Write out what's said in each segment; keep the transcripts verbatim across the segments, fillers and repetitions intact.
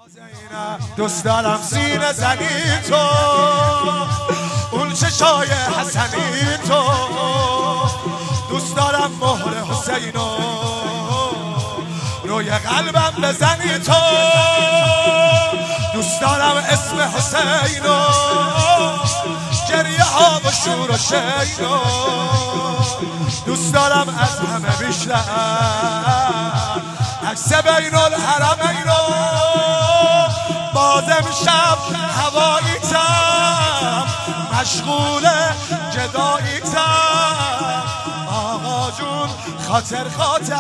دوست دارم سینه زنی تو، اون چشای حسنی تو، دوست دارم مهر حسینو روی قلبم بزنی تو، دوست دارم اسم حسینو گریه ها و شور و شیرو، دوست دارم از همه بیشتر عکس بین الحرمین رو، بازم شب هوایی تم مشغول جدایی تم، آقا جون خاطر خاطر،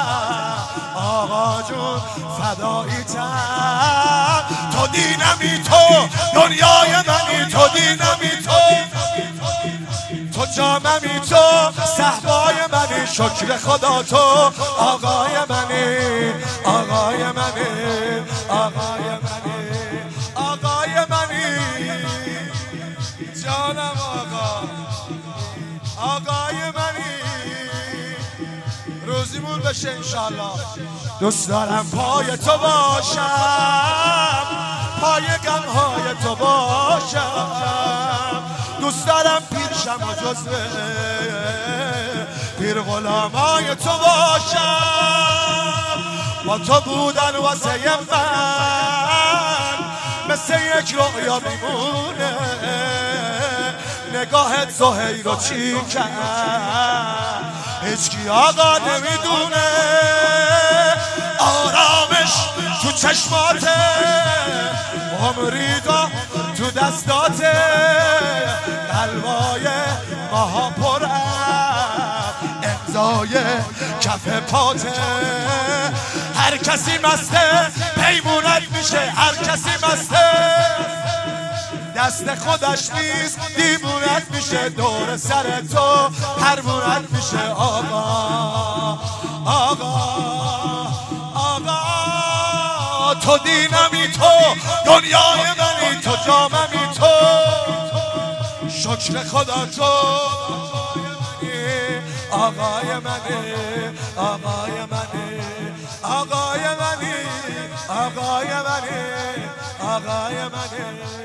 آقا جون فدایی تم، تو دینمی تو دنیای منی، تو دینمی تو تو جاممی تو صحبای منی، شکر خدا تو آقای منی، آقای منی، آقای منی، آقای منی، جانم آقا، آقای منی، روزیمون بشه انشالله. دوست دارم پای تو باشم، پای غمهای تو باشم، دوست دارم پیرشم و جزوه پیر غلامای تو باشم، با تو بودن واسه من مثل یک رؤیا میمونه، نگاهت زهیر رو چی کرد هیچکی آقا نمیدونه، آرامش تو چشماته، عمری تو دستاته، قلبای ماها پرم امضای کف پاته، هر کسی مسته پیمونت میشه، هر کسی مسته دست خودش نیست دیوونت میشه، دور سر تو پروونت میشه، آقا آقا آقا، تو دینمی تو دنیای منی، تو جاممی تو شکر خدا تو آقای منی، آقای منی، آقای منی، آقای منی، آقای منی.